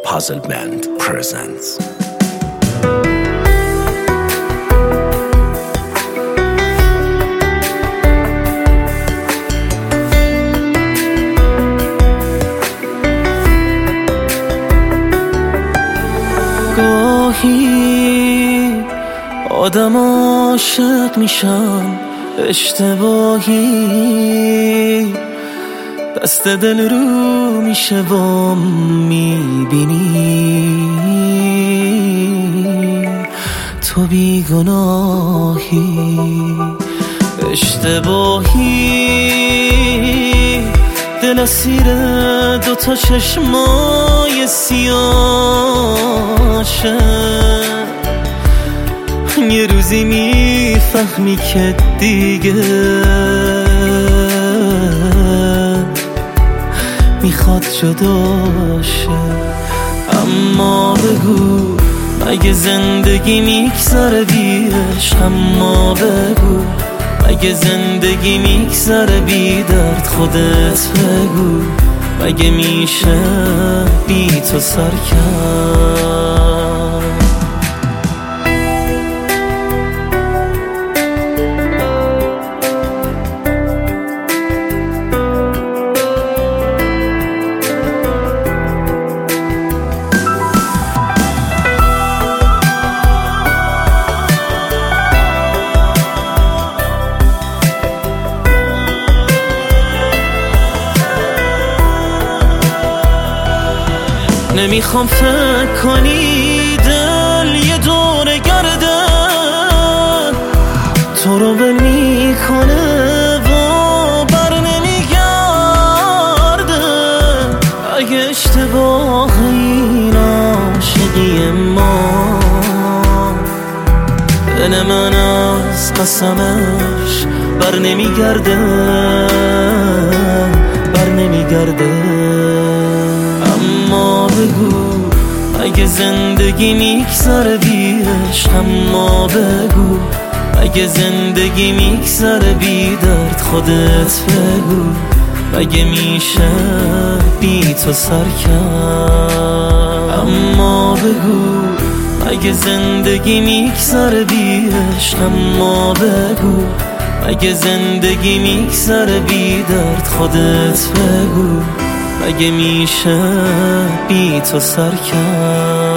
Puzzle Band presents. گاهی آدم عاشق میشم اشتباهی، دست دل رو میشه و میبینی تو بیگناهی. اشتباهی دل اسیر دوتا چشمای سیاشه، یه روزی میفهمی که دیگه میخواد جداشه. اما بگو مگه زندگی میگذره بی عشق؟ اما بگو مگه زندگی میگذره بی درد؟ خودت بگو مگه میشه بی تو سر کرد؟ نمیخوام فکر کنی دل یه دوره گرده تو رو ول میکنه و بر نمیگرده. اگه اشتباه این عاشقی ما، دل من از قسمش بر نمیگرده، بر نمیگرده. اما بگو مگه زندگی میگذره بی عشق؟ اما بگو مگه زندگی میگذره بی درد؟ خودت بگو مگه میشه بی تو سر کرد؟ اما بگو مگه زندگی میگذره بی عشق؟ اما بگو مگه زندگی میگذره بی درد؟ خودت بگو مگه میشه بی تو سر کرد؟